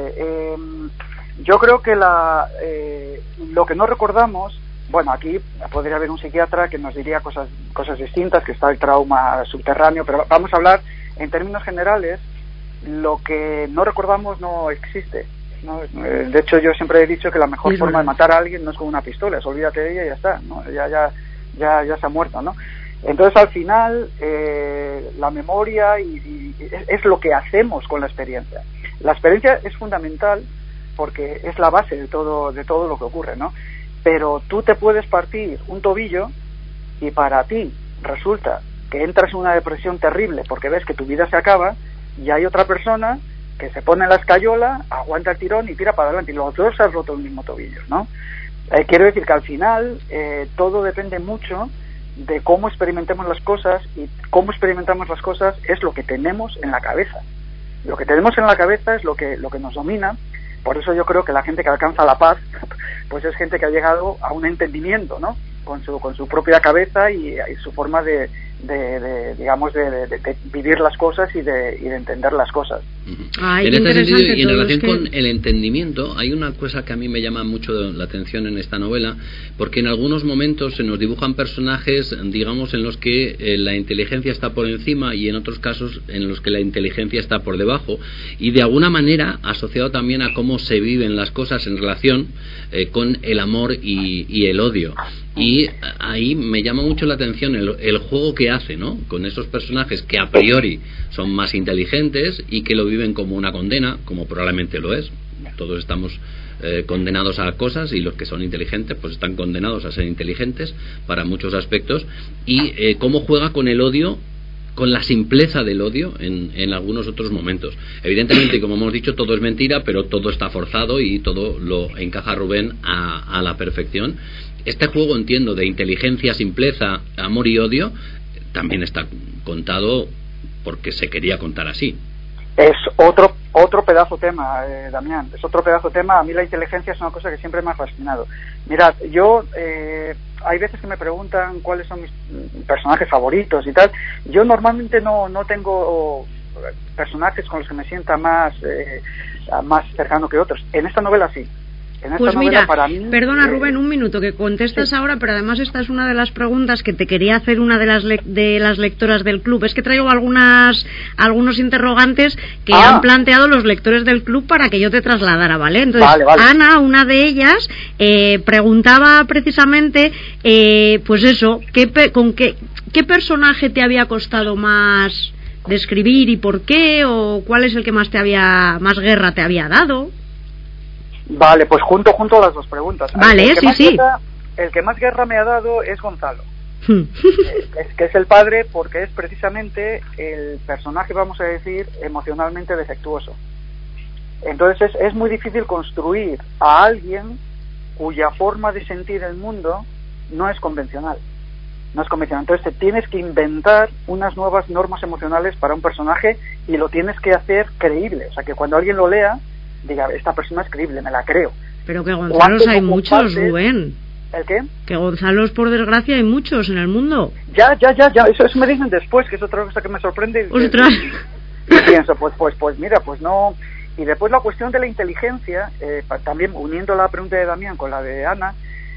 Yo creo que lo que no recordamos, bueno, aquí podría haber un psiquiatra que nos diría cosas distintas, que está el trauma subterráneo, pero vamos a hablar en términos generales. Lo que no recordamos no existe, ¿no? De hecho, yo siempre he dicho que la mejor forma de matar a alguien no es con una pistola, es olvídate de ella y ya está, ¿no? Ya se ha muerto, ¿no? Entonces, al final, la memoria es lo que hacemos con la experiencia. La experiencia es fundamental porque es la base de todo lo que ocurre, ¿no? Pero tú te puedes partir un tobillo y para ti resulta que entras en una depresión terrible porque ves que tu vida se acaba, y hay otra persona que se pone en la escayola, aguanta el tirón y tira para adelante, y los dos han roto el mismo tobillo, ¿no? Quiero decir que al final todo depende mucho de cómo experimentemos las cosas, y cómo experimentamos las cosas es lo que tenemos en la cabeza. Lo que tenemos en la cabeza es lo que nos domina. Por eso yo creo que la gente que alcanza la paz pues es gente que ha llegado a un entendimiento, ¿no? Con su propia cabeza y su forma de vivir las cosas y de entender las cosas. Ay, en este sentido, y en relación que... con el entendimiento, hay una cosa que a mí me llama mucho la atención en esta novela, porque en algunos momentos se nos dibujan personajes, digamos, en los que la inteligencia está por encima, y en otros casos en los que la inteligencia está por debajo, y de alguna manera asociado también a cómo se viven las cosas en relación con el amor y el odio. Y ahí me llama mucho la atención el juego que hace, ¿no?, con esos personajes que a priori son más inteligentes y que lo viven como una condena, como probablemente lo es. Todos estamos condenados a cosas, y los que son inteligentes pues están condenados a ser inteligentes para muchos aspectos, y cómo juega con el odio, con la simpleza del odio en algunos otros momentos. Evidentemente, como hemos dicho, todo es mentira, pero todo está forzado y todo lo encaja Rubén a la perfección. Este juego, entiendo, de inteligencia, simpleza, amor y odio, también está contado porque se quería contar así. Es otro pedazo tema, Damián, es otro pedazo tema. A mí la inteligencia es una cosa que siempre me ha fascinado. Mirad, yo hay veces que me preguntan cuáles son mis personajes favoritos y tal. Yo normalmente no tengo personajes con los que me sienta más cercano que otros. En esta novela sí. Pues mira, para mí, perdona Rubén, un minuto, que contestas ahora, pero además esta es una de las preguntas que te quería hacer una de las lectoras del club. Es que traigo algunos interrogantes que han planteado los lectores del club para que yo te trasladara, ¿vale? Entonces, vale. Ana, una de ellas, preguntaba precisamente, pues eso, ¿qué personaje te había costado más describir y por qué? ¿O cuál es el que más guerra te había dado? Vale, pues junto las dos preguntas. Vale, sí. El que más guerra me ha dado es Gonzalo, que es el padre, porque es precisamente el personaje, vamos a decir, emocionalmente defectuoso. Entonces es muy difícil construir a alguien cuya forma de sentir el mundo no es convencional. Entonces te tienes que inventar unas nuevas normas emocionales para un personaje y lo tienes que hacer creíble. O sea, que cuando alguien lo lea diga, esta persona es creíble, me la creo. Pero que Gonzalos hay muchos, Rubén. ¿El qué? Que Gonzalos, por desgracia, hay muchos en el mundo. Ya. Eso me dicen después, que es otra cosa que me sorprende. ¡Ostras! Y pienso, pues mira, pues no. Y después la cuestión de la inteligencia, también uniendo la pregunta de Damián con la de Ana,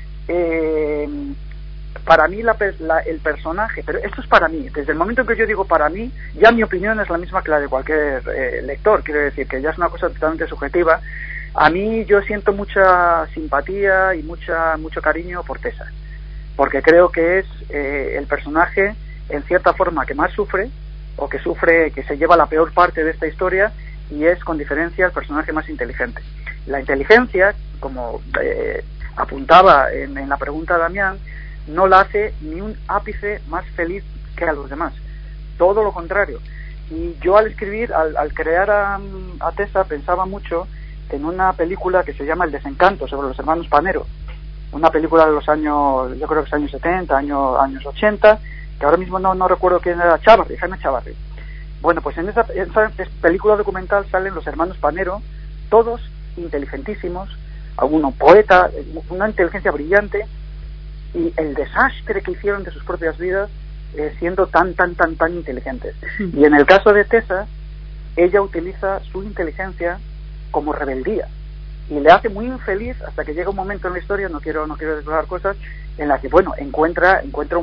para mí el personaje, pero esto es para mí, desde el momento en que yo digo para mí, ya mi opinión es la misma que la de cualquier lector, quiero decir que ya es una cosa totalmente subjetiva. A mí yo siento mucha simpatía y mucho cariño por Tessa, porque creo que es el personaje en cierta forma que más sufre, o que se lleva la peor parte de esta historia, y es con diferencia el personaje más inteligente. La inteligencia, como apuntaba en la pregunta de Damián, no la hace ni un ápice más feliz que a los demás, todo lo contrario. Y yo al escribir, al crear a Tessa, pensaba mucho en una película que se llama El desencanto, sobre los hermanos Panero, una película de los años, yo creo que es años 70, años 80, que ahora mismo no recuerdo quién era, Jaime Chavarri. Bueno, pues en esa película documental salen los hermanos Panero, todos inteligentísimos, alguno poeta, una inteligencia brillante, y el desastre que hicieron de sus propias vidas siendo tan inteligentes. Y en el caso de Tessa, ella utiliza su inteligencia como rebeldía y le hace muy infeliz hasta que llega un momento en la historia, no quiero desvelar cosas, en la que encuentra un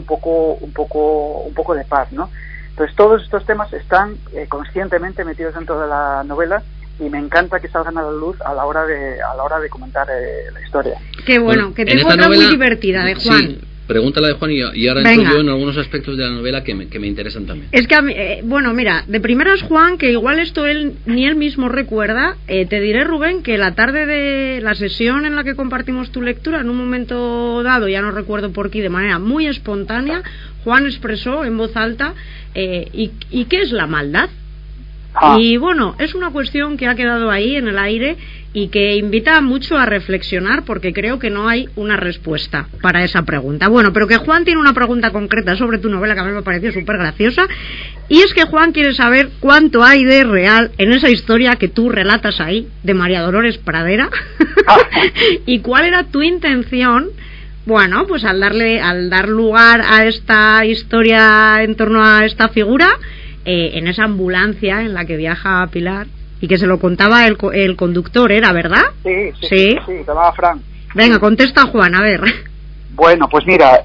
poco de paz, ¿no? Entonces todos estos temas están conscientemente metidos dentro de la novela, y me encanta que salgan a la luz a la hora de comentar la historia. Qué bueno, que tengo otra novela muy divertida de Juan. Sí, pregúntala de Juan y ahora entro yo en algunos aspectos de la novela que me interesan también. Es que a mí, mira, de primeras, Juan, que igual esto ni él mismo recuerda, te diré, Rubén, que la tarde de la sesión en la que compartimos tu lectura, en un momento dado, ya no recuerdo por qué, de manera muy espontánea, Juan expresó en voz alta ¿y qué es la maldad? Y bueno, es una cuestión que ha quedado ahí en el aire y que invita mucho a reflexionar, porque creo que no hay una respuesta para esa pregunta. Bueno, pero que Juan tiene una pregunta concreta sobre tu novela que a mí me pareció súper graciosa, y es que Juan quiere saber cuánto hay de real en esa historia que tú relatas ahí de María Dolores Pradera y cuál era tu intención, bueno, pues al dar lugar a esta historia en torno a esta figura, en esa ambulancia en la que viaja Pilar, y que se lo contaba el conductor, ¿era verdad? Sí, se llamaba Frank. Venga, contesta Juan, a ver. Bueno, pues mira,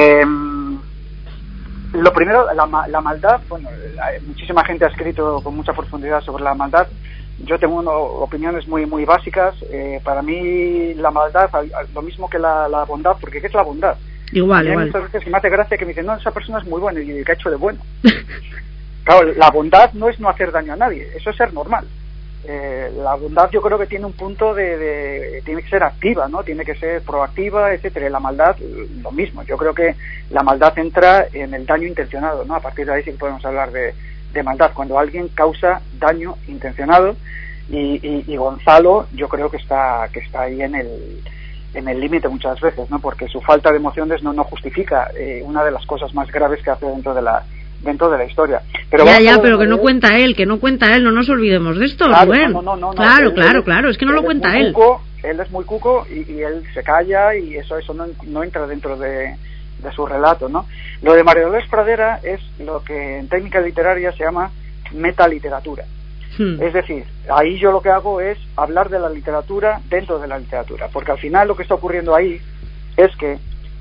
lo primero, la maldad, bueno, muchísima gente ha escrito con mucha profundidad sobre la maldad. Yo tengo opiniones muy básicas. Para mí la maldad, lo mismo que la bondad, porque ¿qué es la bondad? Igual. Hay muchas veces que me hace gracia que me dicen, no, esa persona es muy buena, y ¿qué ha hecho de bueno? Claro, la bondad no es no hacer daño a nadie, eso es ser normal. La bondad yo creo que tiene un punto tiene que ser activa, ¿no? Tiene que ser proactiva, etcétera. Y la maldad, lo mismo. Yo creo que la maldad entra en el daño intencionado, ¿no? A partir de ahí sí que podemos hablar de maldad, cuando alguien causa daño intencionado, y Gonzalo yo creo que está ahí en el límite muchas veces, ¿no? Porque su falta de emociones no justifica una de las cosas más graves que hace dentro de la historia. Pero pero que no cuenta él, no nos olvidemos de esto, claro, Rubén. No, claro, es que no lo cuenta él. Él es muy cuco y él se calla, y eso no entra dentro de su relato, ¿no? Lo de María Dolores Pradera es lo que en técnica literaria se llama metaliteratura. Es decir, ahí yo lo que hago es hablar de la literatura dentro de la literatura, porque al final lo que está ocurriendo ahí es que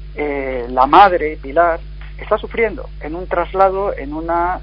la madre, Pilar, está sufriendo en un traslado en una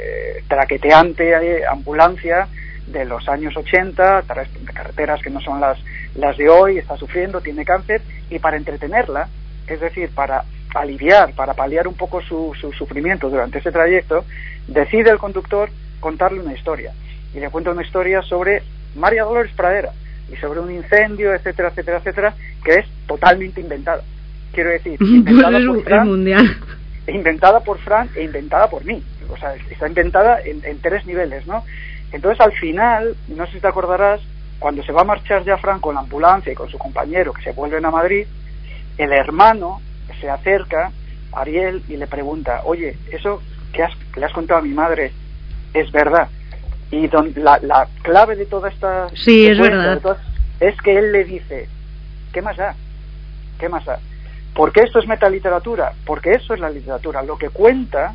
traqueteante ambulancia de los años 80, de carreteras que no son las de hoy, está sufriendo, tiene cáncer, y para entretenerla, es decir, para aliviar, para paliar un poco su sufrimiento durante ese trayecto, decide el conductor contarle una historia, y le cuenta una historia sobre María Dolores Pradera, y sobre un incendio, etcétera, etcétera, etcétera, que es totalmente inventada. Quiero decir, inventada por Fran, inventada por Fran e inventada por mí. O sea, está inventada en 3 niveles, ¿no? Entonces, al final, no sé si te acordarás, cuando se va a marchar ya Fran con la ambulancia y con su compañero, que se vuelven a Madrid, el hermano se acerca a Ariel y le pregunta, oye, ¿eso que le has contado a mi madre es verdad? Y la clave de toda esta... Sí, es verdad. Es que él le dice, ¿qué más da? ¿Qué más da? ¿Por qué esto es metaliteratura? Porque eso es la literatura. Lo que cuenta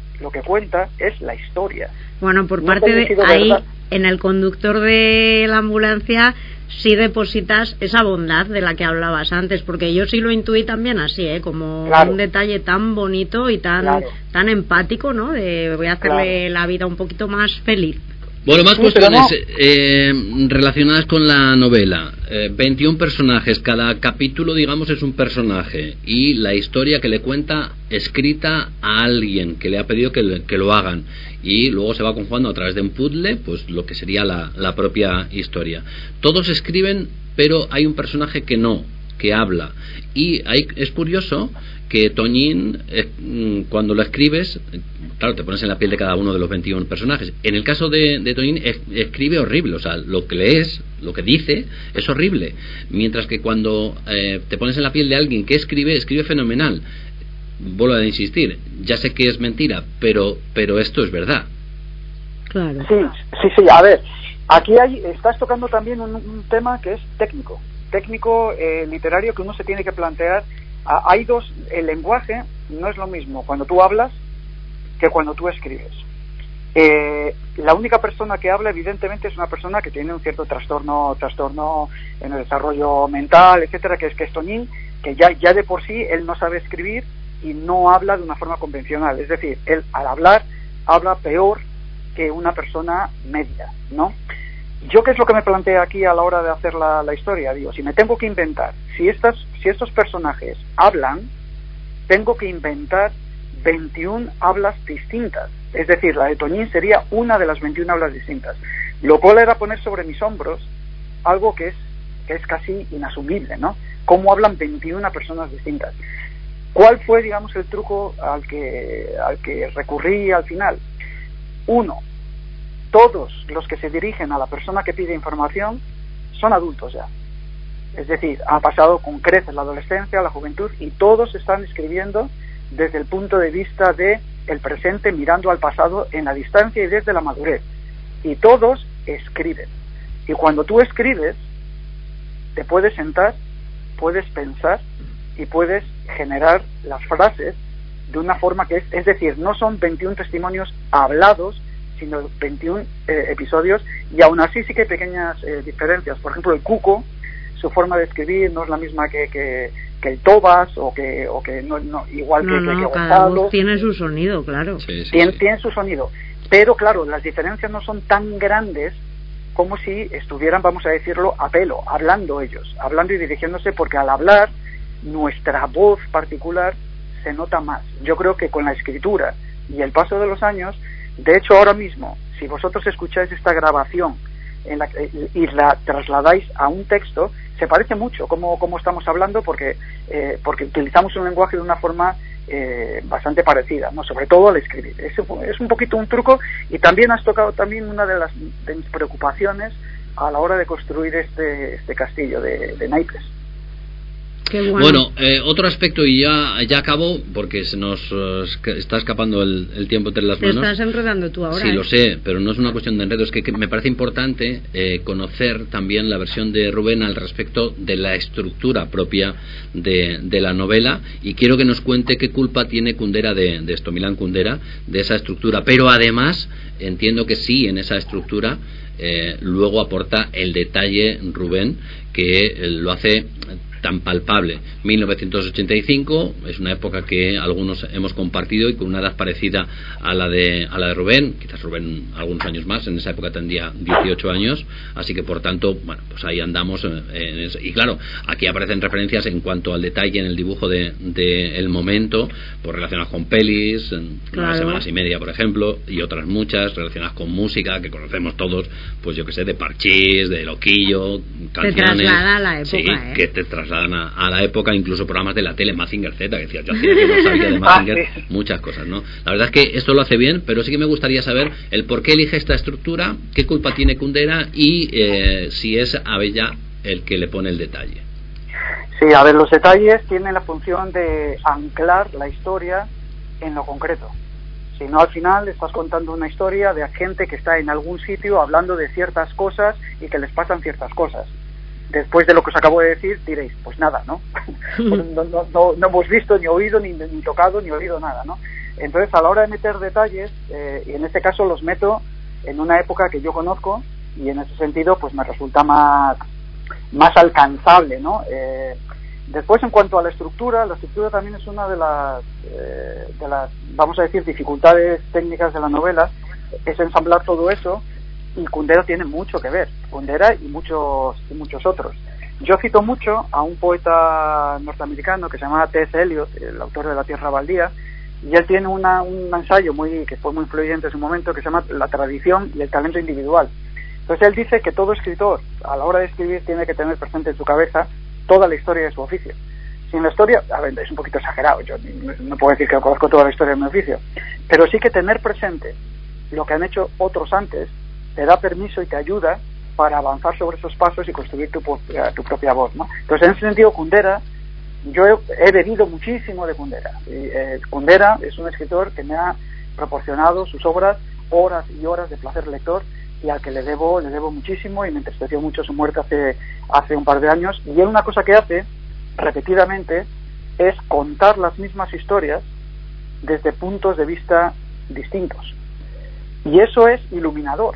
es la historia. Bueno, por parte de ahí, en el conductor de la ambulancia sí depositas esa bondad de la que hablabas antes, porque yo sí lo intuí también así, como un detalle tan bonito y tan empático, ¿no? De voy a hacerle la vida un poquito más feliz. Bueno, más cuestiones relacionadas con la novela. 21 personajes, cada capítulo, digamos, es un personaje, y la historia que le cuenta escrita a alguien que le ha pedido que lo hagan, y luego se va conjugando a través de un puzzle, pues lo que sería la propia historia. Todos escriben, pero hay un personaje que habla, y es curioso que Toñín, cuando lo escribes, claro, te pones en la piel de cada uno de los 21 personajes. En el caso de Toñín, escribe horrible, o sea, lo que lees, lo que dice, es horrible. Mientras que cuando te pones en la piel de alguien que escribe fenomenal. Vuelvo a insistir, ya sé que es mentira, pero esto es verdad. Claro. Sí, a ver, aquí estás tocando también un tema que es técnico literario, que uno se tiene que plantear. Hay el lenguaje no es lo mismo cuando tú hablas que cuando tú escribes. La única persona que habla, evidentemente, es una persona que tiene un cierto trastorno en el desarrollo mental, etcétera, que es Toñín, que ya de por sí él no sabe escribir y no habla de una forma convencional. Es decir, él al hablar habla peor que una persona media, ¿no? Yo, ¿qué es lo que me plantea aquí a la hora de hacer la historia? Digo, si me tengo que inventar, si estos personajes hablan, tengo que inventar 21 hablas distintas. Es decir, la de Toñín sería una de las 21 hablas distintas. Lo cual era poner sobre mis hombros algo que es casi inasumible, ¿no? ¿Cómo hablan 21 personas distintas? ¿Cuál fue, digamos, el truco al que recurrí al final? 1. Todos los que se dirigen a la persona que pide información son adultos ya. Es decir, ha pasado con creces la adolescencia, la juventud, y todos están escribiendo desde el punto de vista de el presente, mirando al pasado en la distancia y desde la madurez. Y todos escriben. Y cuando tú escribes, te puedes sentar, puedes pensar y puedes generar las frases de una forma que es decir, no son 21 testimonios hablados, sino 21 episodios, y aún así sí que hay pequeñas diferencias. Por ejemplo, el Cuco, su forma de escribir no es la misma que el Tobas, o que no igual que Gonzalo. Cada voz tiene su sonido, claro. Sí. Tiene su sonido, pero claro, las diferencias no son tan grandes como si estuvieran, vamos a decirlo, a pelo, hablando ellos, hablando y dirigiéndose, porque al hablar nuestra voz particular se nota más. Yo creo que con la escritura y el paso de los años, de hecho ahora mismo, si vosotros escucháis esta grabación y la trasladáis a un texto, se parece mucho como estamos hablando, porque utilizamos un lenguaje de una forma bastante parecida, ¿no? Sobre todo al escribir. Es un poquito un truco, y también has tocado también una de mis preocupaciones a la hora de construir este castillo de naipes. Qué bueno. Otro aspecto, y ya acabo, porque se nos está escapando el tiempo entre las manos. Te estás enredando tú ahora. Sí, lo sé, pero no es una cuestión de enredo, es que me parece importante conocer también la versión de Rubén al respecto de la estructura propia de la novela, y quiero que nos cuente qué culpa tiene Kundera de esto, Milán Kundera, de esa estructura, pero además entiendo que sí, en esa estructura luego aporta el detalle Rubén, que lo hace tan palpable. 1985 es una época que algunos hemos compartido y con una edad parecida a la de Rubén, quizás Rubén algunos años más, en esa época tendría 18 años, así que por tanto, bueno, pues ahí andamos en eso. Y claro, aquí aparecen referencias en cuanto al detalle en el dibujo de el momento, pues relacionadas con pelis, claro. 9 semanas y media, por ejemplo, y otras muchas relacionadas con música que conocemos todos, pues yo que sé, de Parchís, de Loquillo, canciones. Te traslada a la época, sí, que te trasladan a la época, incluso programas de la tele, Mazinger Z, que decía, yo hacía que no sabía de Mazinger, muchas cosas, ¿no? La verdad es que esto lo hace bien, pero sí que me gustaría saber el por qué elige esta estructura, qué culpa tiene Kundera y si es Abellá el que le pone el detalle. Sí, a ver, los detalles tienen la función de anclar la historia en lo concreto. Si no, al final estás contando una historia de gente que está en algún sitio hablando de ciertas cosas y que les pasan ciertas cosas. Después de lo que os acabo de decir, diréis, pues nada, ¿no? No hemos visto, ni oído, ni tocado, ni oído nada, ¿no? Entonces, a la hora de meter detalles, y en este caso los meto en una época que yo conozco, y en ese sentido, pues me resulta más alcanzable, ¿no? Después, en cuanto a la estructura también es una de las, vamos a decir, dificultades técnicas de la novela, es ensamblar todo eso. Y Kundera tiene mucho que ver, Kundera y muchos otros. Yo cito mucho a un poeta norteamericano que se llama T.S. Eliot, el autor de La Tierra Baldía, y él tiene un ensayo que fue muy influyente en su momento, que se llama La tradición y el talento individual. Entonces él dice que todo escritor, a la hora de escribir, tiene que tener presente en su cabeza toda la historia de su oficio. Sin la historia, a ver, es un poquito exagerado, yo no puedo decir que conozco toda la historia de mi oficio, pero sí que tener presente lo que han hecho otros antes te da permiso y te ayuda para avanzar sobre esos pasos y construir tu propia voz, ¿no? Entonces, en ese sentido, Kundera, yo he bebido muchísimo de Kundera. Kundera es un escritor que me ha proporcionado sus obras, horas y horas de placer lector, y al que le debo muchísimo, y me entristeció mucho su muerte hace un par de años. Y él, una cosa que hace repetidamente es contar las mismas historias desde puntos de vista distintos. Y eso es iluminador,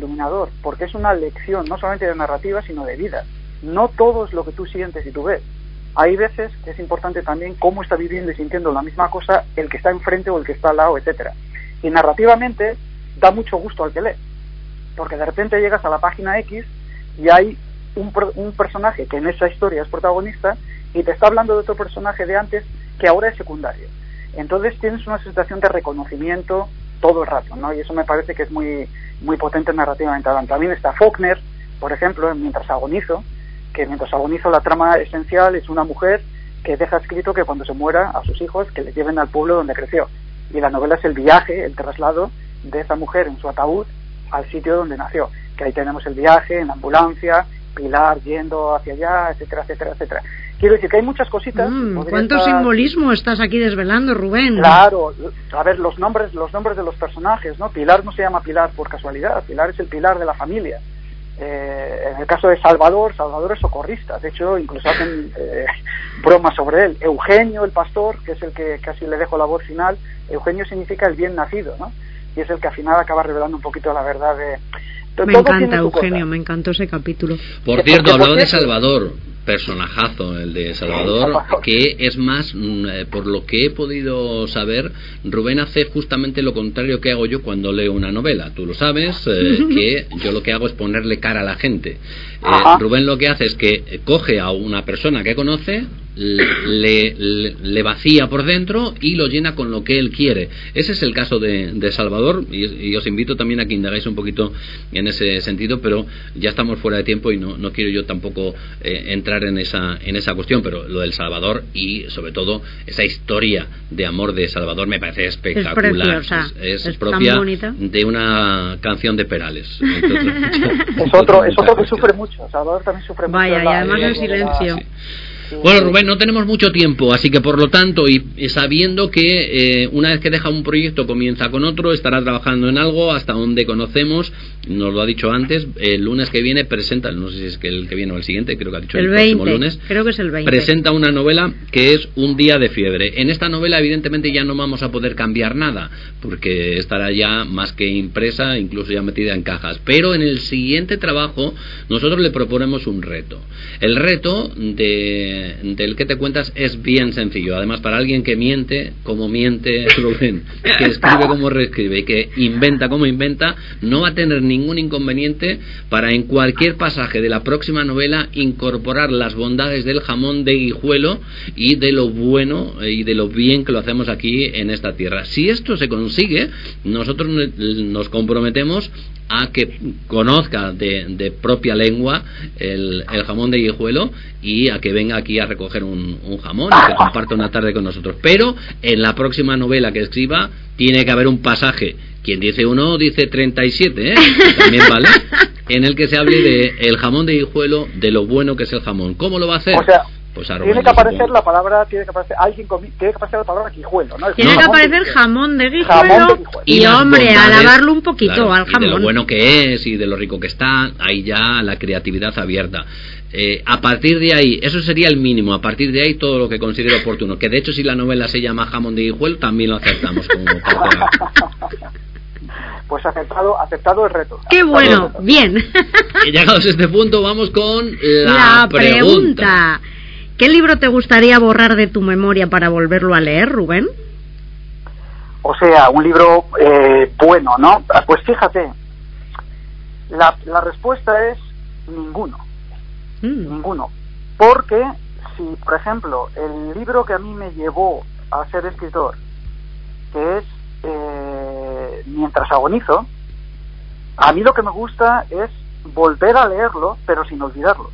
porque es una lección no solamente de narrativa, sino de vida. No todo es lo que tú sientes y tú ves. Hay veces que es importante también cómo está viviendo y sintiendo la misma cosa el que está enfrente o el que está al lado, etcétera. Y narrativamente da mucho gusto al que lee, porque de repente llegas a la página X y hay un personaje que en esa historia es protagonista y te está hablando de otro personaje de antes que ahora es secundario. Entonces tienes una sensación de reconocimiento todo el rato, ¿no? Y eso me parece que es muy potente narrativamente hablando. También está Faulkner, por ejemplo, en Mientras agonizo, que mientras agonizo la trama esencial es una mujer que deja escrito que cuando se muera a sus hijos que les lleven al pueblo donde creció. Y la novela es el viaje, el traslado de esa mujer en su ataúd al sitio donde nació. Que ahí tenemos el viaje en la ambulancia, Pilar yendo hacia allá, etcétera, etcétera, etcétera. Quiero decir que hay muchas cositas. ¿Cuánto simbolismo estás aquí desvelando, Rubén? Claro, a ver, los nombres de los personajes, ¿no? Pilar no se llama Pilar por casualidad, Pilar es el pilar de la familia. En el caso de Salvador es socorrista, de hecho incluso hacen bromas sobre él. Eugenio, el pastor, que es el que casi le dejo la voz final, Eugenio significa el bien nacido, ¿no? Y es el que al final acaba revelando un poquito la verdad de... Me encanta Eugenio, me encantó ese capítulo. Por cierto, hablaba de Salvador, personajazo el de Salvador, que es más, por lo que he podido saber, Rubén hace justamente lo contrario que hago yo cuando leo una novela. Tú lo sabes, que yo lo que hago es ponerle cara a la gente. Rubén lo que hace es que coge a una persona que conoce, le vacía por dentro y lo llena con lo que él quiere. Ese es el caso de Salvador, y os invito también a que indagáis un poquito en ese sentido, pero ya estamos fuera de tiempo y no quiero yo tampoco entrar en esa cuestión, pero lo del Salvador y sobre todo esa historia de amor de Salvador me parece espectacular. Es propia de una canción de Perales. Entonces, es otro que sufre mucho. Salvador también sufre mucho. Vaya, y además en silencio. Sí. Bueno, Rubén, no tenemos mucho tiempo, así que por lo tanto, y sabiendo que una vez que deja un proyecto comienza con otro, estará trabajando en algo hasta donde conocemos, nos lo ha dicho antes, el lunes que viene presenta, no sé si es que el que viene o el siguiente, creo que ha dicho el 20, próximo lunes, creo que es el 20. Presenta una novela que es Un día de fiebre. En esta novela evidentemente ya no vamos a poder cambiar nada, porque estará ya más que impresa, incluso ya metida en cajas, pero en el siguiente trabajo nosotros le proponemos un reto. El reto del que te cuentas es bien sencillo, además para alguien que miente como miente Rubén, que escribe como reescribe y que inventa como inventa, no va a tener ningún inconveniente para en cualquier pasaje de la próxima novela incorporar las bondades del jamón de Guijuelo y de lo bueno y de lo bien que lo hacemos aquí en esta tierra. Si esto se consigue, nosotros nos comprometemos a que conozca de propia lengua el jamón de Guijuelo y a que venga aquí a recoger un jamón y que comparta una tarde con nosotros. Pero en la próxima novela que escriba tiene que haber un pasaje, quien dice 1 dice 37, también vale, en el que se hable de el jamón de Guijuelo, de lo bueno que es el jamón. ¿Cómo lo va a hacer? O sea, pues tiene que aparecer la palabra, tiene que aparecer la palabra Guijuelo, ¿no? Tiene que aparecer jamón de Guijuelo y hombre, alabarlo un poquito, claro, al jamón. Y de lo bueno que es y de lo rico que está, ahí ya la creatividad abierta. A partir de ahí, eso sería el mínimo, a partir de ahí todo lo que considero oportuno, que de hecho si la novela se llama Jamón de Guijuelo también lo aceptamos como parte de... Pues aceptado el reto. ¡Qué bueno! Bien. Y llegados a este punto vamos con la pregunta. ¿Qué libro te gustaría borrar de tu memoria para volverlo a leer, Rubén? O sea, un libro bueno, ¿no? Pues fíjate, la respuesta es ninguno. Ninguno. Porque si, por ejemplo, el libro que a mí me llevó a ser escritor, que es Mientras agonizo, a mí lo que me gusta es volver a leerlo, pero sin olvidarlo.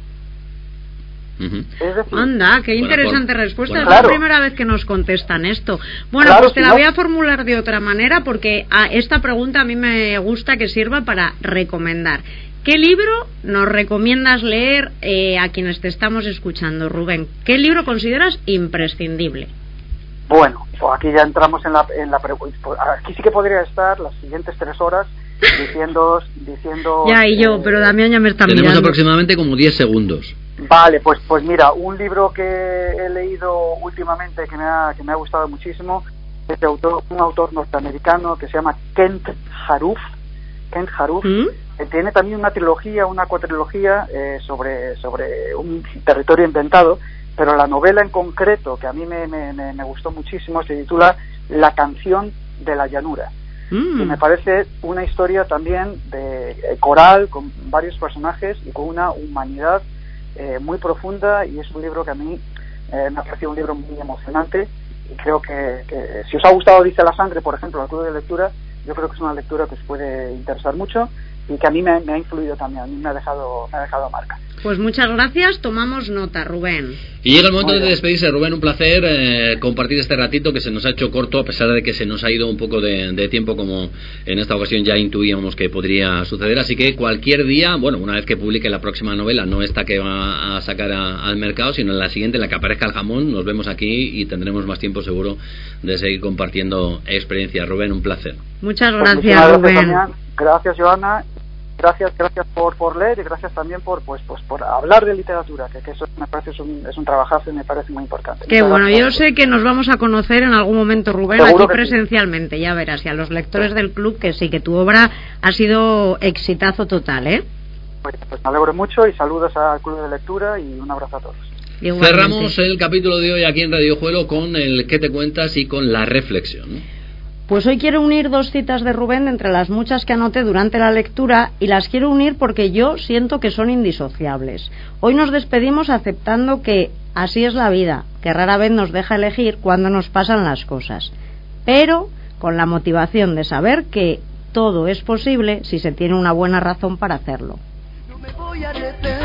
Es decir, anda, qué interesante respuesta. Es claro, la primera vez que nos contestan esto. Bueno, claro, pues te la voy a formular de otra manera, porque esta pregunta a mí me gusta que sirva para recomendar. ¿Qué libro nos recomiendas leer a quienes te estamos escuchando, Rubén? ¿Qué libro consideras imprescindible? Bueno, pues aquí ya entramos en la pregunta. Aquí sí que podría estar las siguientes 3 horas diciendo ya, y yo, pero Damián ya me está mirando. Tenemos aproximadamente como 10 segundos. Vale, pues mira, un libro que he leído últimamente que me ha gustado muchísimo es de un autor norteamericano que se llama Kent Haruf. Tiene también una cuatrilogía sobre un territorio inventado, pero la novela en concreto que a mí me gustó muchísimo se titula La canción de la llanura. Y me parece una historia también de coral con varios personajes y con una humanidad muy profunda, y es un libro que a mí me ha parecido un libro muy emocionante, y creo que si os ha gustado Dice la sangre, por ejemplo, el club de lectura, yo creo que es una lectura que os puede interesar mucho y que a mí me ha influido también, a mí me ha dejado marca. Pues muchas gracias, tomamos nota, Rubén. Y llega el momento de despedirse, Rubén, un placer compartir este ratito que se nos ha hecho corto, a pesar de que se nos ha ido un poco de tiempo, como en esta ocasión ya intuíamos que podría suceder, así que cualquier día, bueno, una vez que publique la próxima novela, no esta que va a sacar al mercado, sino en la siguiente, en la que aparezca el jamón, nos vemos aquí y tendremos más tiempo seguro de seguir compartiendo experiencias. Rubén, un placer. Muchas gracias, Rubén. Gracias, Joana. Gracias por leer, y gracias también por hablar de literatura, que eso me parece es un trabajazo y me parece muy importante. Qué bueno, yo sé que nos vamos a conocer en algún momento, Rubén, seguro aquí presencialmente, sí. Ya verás, y a los lectores del club que sí, que tu obra ha sido exitazo total, ¿eh? Pues me alegro mucho y saludos al club de lectura y un abrazo a todos. Igualmente. Cerramos el capítulo de hoy aquí en Radio Juelo con el ¿Qué te cuentas? Y con la reflexión. Pues hoy quiero unir 2 citas de Rubén de entre las muchas que anoté durante la lectura, y las quiero unir porque yo siento que son indisociables. Hoy nos despedimos aceptando que así es la vida, que rara vez nos deja elegir cuando nos pasan las cosas, pero con la motivación de saber que todo es posible si se tiene una buena razón para hacerlo. No me voy a arrepentir.